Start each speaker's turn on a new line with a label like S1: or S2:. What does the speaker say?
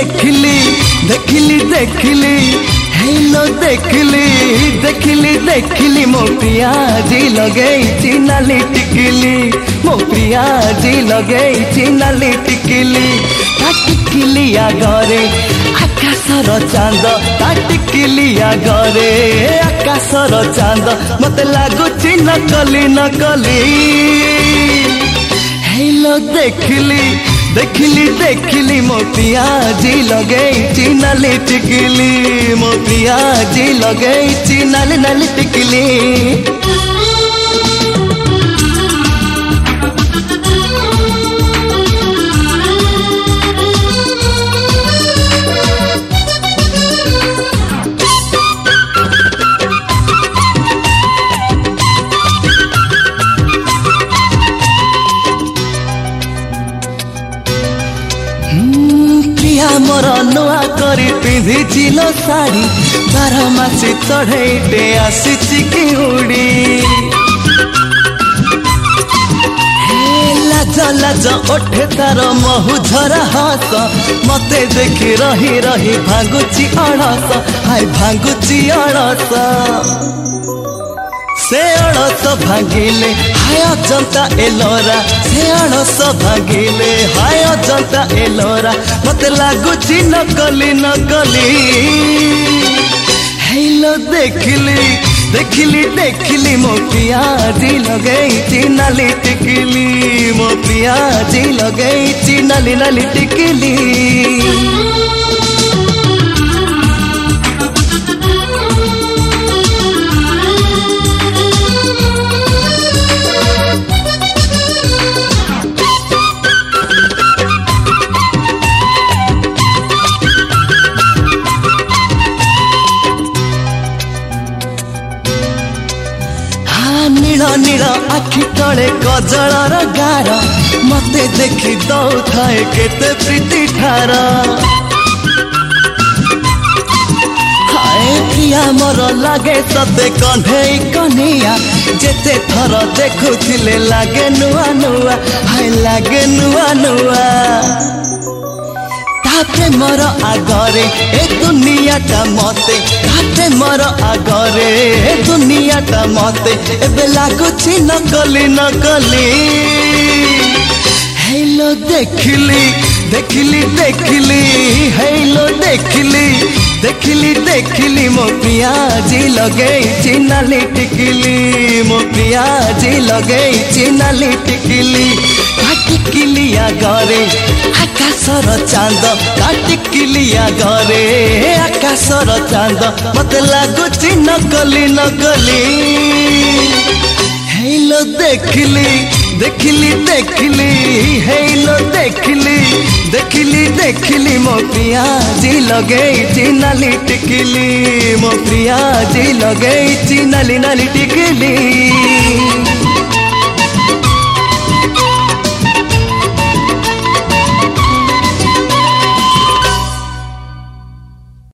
S1: देखिली देखिली देखिली hello देखिली देखिली देखिली मो प्रिया जी लगेई नाली टिकिली मो प्रिया जी लगेई नाली टिकिली टिकिलिया घरे आकाशर चांद टिकिलिया घरे आकाशर चांद मते लागुची नकली नकली हेलो देखिली देखिली देखिली मो प्रिया जी लगेई नाली टिकिली मो प्रिया जी लगेई नाली नाली टिकिली मोर नुआ करी पिंधि चिलो साड़ी 12 मासी चढ़े आसी कि उड़ी लाज लाज ओठे तार महु झरा हस मते देखी रही रही भांगुची अड़स हाय भांगुची अड़स से अड़स भांगिले हाय अजंता एलोरा से अड़स भांगिले हाय अजंता एलोरा मते लागुची नकली नकली हेलो देखिली देखिली देखिली मो प्रिया जी लगेई नाली टिकिली मो प्रिया जी लगेई नाली नाली टिकिली नील नील आखि तले कजलर गार मते देखी दौथाए केते प्रीति ठार हाय प्रिया मोर लागे सते कन्हई कन्हैया जेते थर देखुथिले लागे नुआ नुआ हाय लागे नुआ नुआ मोर आगरे ए दुनियाटा मते घाटे मोर आगरे ए दुनियाटा मते एबे लागुची नकली नकली हेलो देखिली देखिली देखिली हेलो देखिली देखिली देखिली मो प्रिया जी लगेई नाली टिकिली मो प्रिया जी लगेई नाली टिकिली टिकिलिया घरे आकाशर चांद टिकिलिया घरे आकाशर चांद मते लागुची नकली नकली हेलो देखिली देखिली देखिली हेलो देखिली देखिली देखिली मो प्रिया जी लगेई नाली टिकिली मो प्रिया जी लगेई नाली नाली टिकिली।